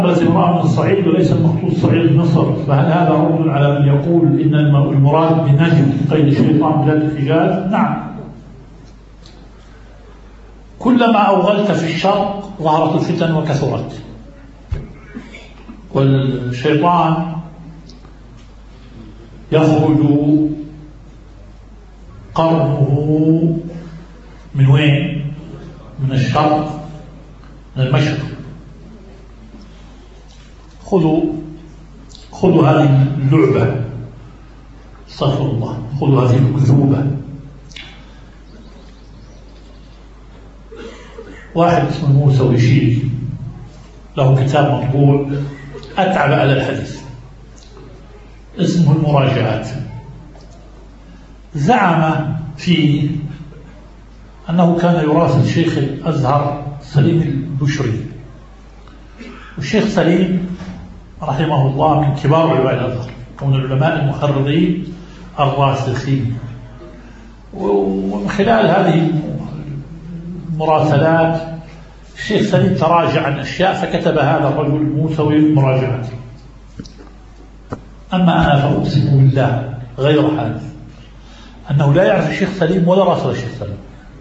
امرأة من الصعيد وليس المقصود صعيد مصر، فهل هذا رد على من يقول إن المراد بنجد قيد الشيطان بلاد الحجاز؟ نعم، كلما أوغلت في الشرق ظهرت الفتن وكثرت، والشيطان يخرج قرنه من وين؟ من الشرق، من المشرق. خذوا هذه اللعبة، استغفر الله، خذوا هذه الكذوبة. واحد اسمه موسى ويشيل له كتاب مطبوع أتعب على الحديث اسمه المراجعات، زعم فيه أنه كان يراسل شيخ الأزهر سليم البشري، والشيخ سليم رحمه الله من كبار علماء الأزهر ومن العلماء المحررين الراسخين، ومن خلال هذه المراسلات الشيخ سليم تراجع عن أشياء فكتب هذا الرجل الموسوي مراجعته. أما أنا فأقسم بالله غير حادث أنه لا يعرف الشيخ سليم ولا راسل الشيخ سليم،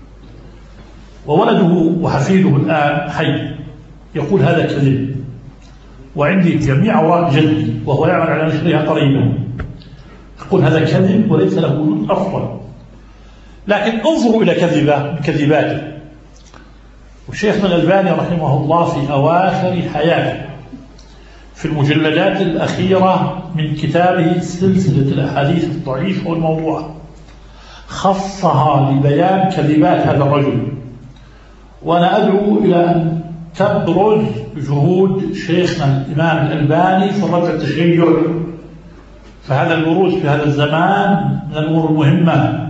وولده وحفيده الآن حي يقول هذا كذب، وعندي جميع أوراق جدي وهو يعمل على نشرها قريبا يقول هذا كذب وليس له وجود أصلا. لكن انظروا إلى كذباته. وشيخنا الألباني رحمه الله في أواخر حياته في المجلدات الأخيرة من كتابه سلسلة الأحاديث الضعيفة والموضوعة خصها لبيان كذبات هذا الرجل، وأنا أدعو إلى أن تبرز جهود شيخنا الإمام الألباني في الرفع التشيع، فهذا البروز في هذا الزمان من الأمور المهمة.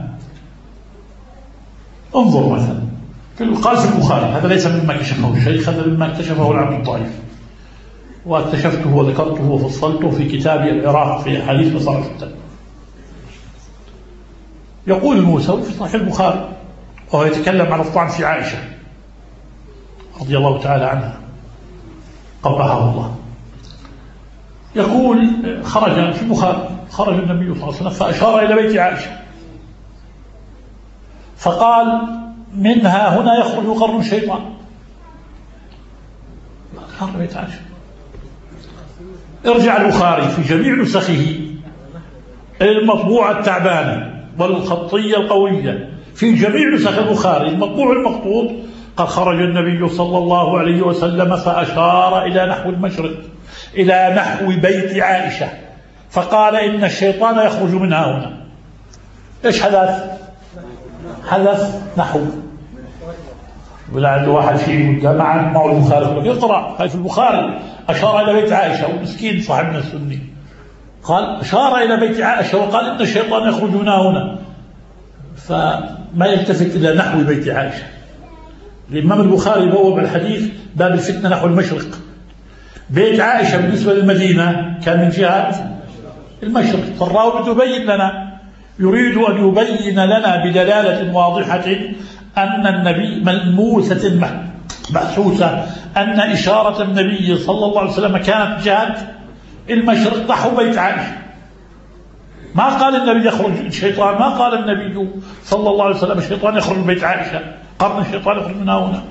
انظر مثلا قال في البخاري، هذا ليس مما كشفه الشيخ، هذا مما اكتشفه العبد الضعيف، واكتشفته وذكرته وفصلته في كتابي العراق في أحاديث مصارف الفتن. يقول الموسوي في صحيح البخاري وهو يتكلم عن الطعن في عائشة رضي الله تعالى عنها قبحها الله، يقول خرج في البخاري خرج النبي صلى الله عليه وسلم فأشار إلى بيت عائشة فقال منها هنا يخرج قرن الشيطان. قرن بيت عائشة. ارجع البخاري في جميع نسخه المطبوعة التعبانة والخطية القوية، في جميع نسخ البخاري المطبوع المخطوط قد خرج النبي صلى الله عليه وسلم فأشار إلى نحو المشرق، إلى نحو بيت عائشة، فقال إن الشيطان يخرج منها هنا. إيش حدث؟ حدث نحو. ولعل واحد فيه جماعة معه البخاري يقول اقرأ، هاي في البخاري أشار إلى بيت عائشة، ومسكين صاحبنا السني قال أشار إلى بيت عائشة وقال إن الشيطان يخرج هنا، فما يلتفت إلى نحو بيت عائشة. الإمام البخاري بوب الحديث باب الفتنة نحو المشرق، بيت عائشة بالنسبة للمدينة كان من جهة المشرق، فالراوي يبين لنا، يريد أن يبين لنا بدلالة واضحة أن النبي ملموسة محسوسة أن إشارة النبي صلى الله عليه وسلم كانت جهة المشرق نحو بيت عائشة. ما قال النبي يخرج الشيطان، ما قال النبي صلى الله عليه وسلم الشيطان يخرج من بيت عائشة، قرن الشيطان يخرج من هنا.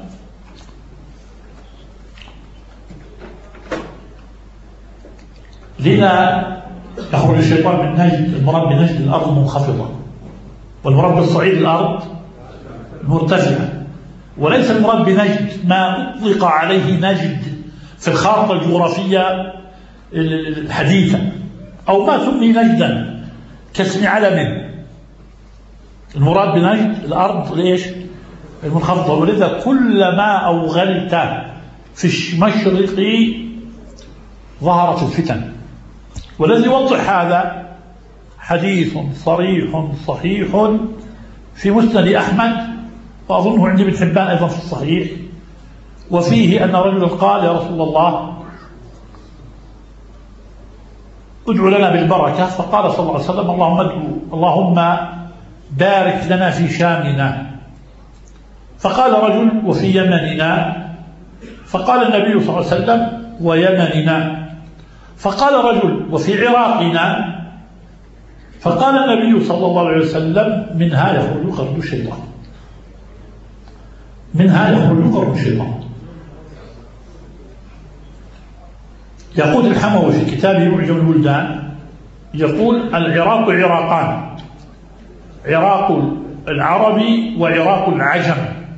لذا يخرج الشيطان من نجد، المراد بنجد الأرض منخفضة، والمراد بالصعيد الأرض مرتفعة، وليس المراد بنجد ما أطلق عليه نجد في الخارطة الجغرافية الحديثة أو ما سمي نجدا كاسم علم. المراد بنجد الأرض ليش؟ المنخفضة. ولذا كلما أوغلت في المشرق ظهرت الفتن. والذي يوضح هذا حديث صريح صحيح في مسند أحمد، وأظنه عند ابن حبان أيضا في الصحيح، وفيه أن رجلا قال يا رسول الله ادعو لنا بالبركة، فقال صلى الله عليه وسلم اللهم بارك لنا في شامنا. فقال رجل وفي يمننا، فقال النبي صلى الله عليه وسلم ويمننا. فقال رجل: وفي عراقنا؟ فقال النبي صلى الله عليه وسلم: منها يخرج قرن الشيطان، منها يخرج قرن الشيطان. يقول الحموي في كتابه معجم البلدان، يقول: العراق عراقان، عراق العربي وعراق العجم.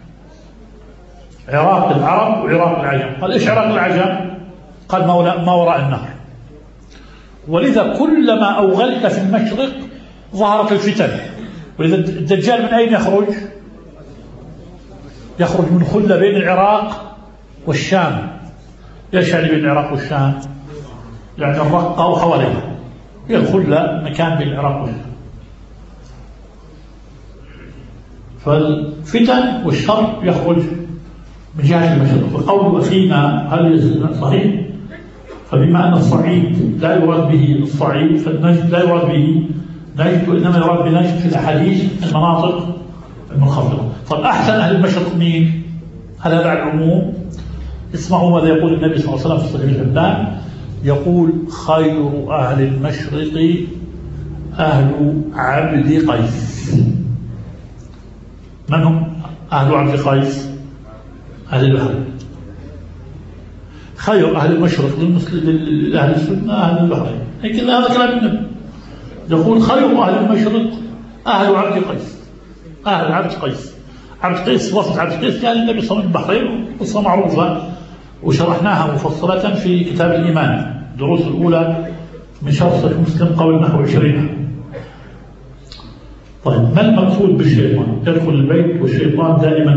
عراق العرب وعراق العجم. قال: إيش عراق العجم؟ قال: ما وراء النهر. ولذا كلما أوغلت في المشرق ظهرت الفتن. ولذا الدجال من أين يخرج؟ يخرج من خلة بين العراق والشام. ايش يعني بين العراق والشام؟ يعني الرقة وحواليها، هي الخلة مكان بين العراق والشام. فالفتن والشر يخرج من جهة المشرق. وقول أخينا هل صحيح؟ فبما أن الصعيد لا يراد به الصعيد، فالنجد لا يراد به نجد، وإنما يراد بنجد في الأحاديث المناطق المنخفضة. طب أحسن أهل المشرق مين؟ هل هذا على العموم؟ اسمعوا ماذا يقول النبي صلى الله عليه وسلم في صحيح الحبان، يقول: خير أهل المشرق أهل عبد قيس. من هم أهل عبد قيس؟ أهل البحرين. خير أهل المشرق لأهل السنة أهل البحرين. لكن هذا كلام النبي، يقول: خير أهل المشرق أهل عبد قيس، أهل عبد قيس. عبد قيس، وصف عبد قيس كان النبي صلى الله عليه وسلم البحرين، قصة معروفة وشرحناها مفصلة في كتاب الإيمان، الدروس الأولى من شرح صحيح مسلم قول نحو 20. طيب، ما المقصود بالشيطان؟ يدخل البيت والشيطان دائما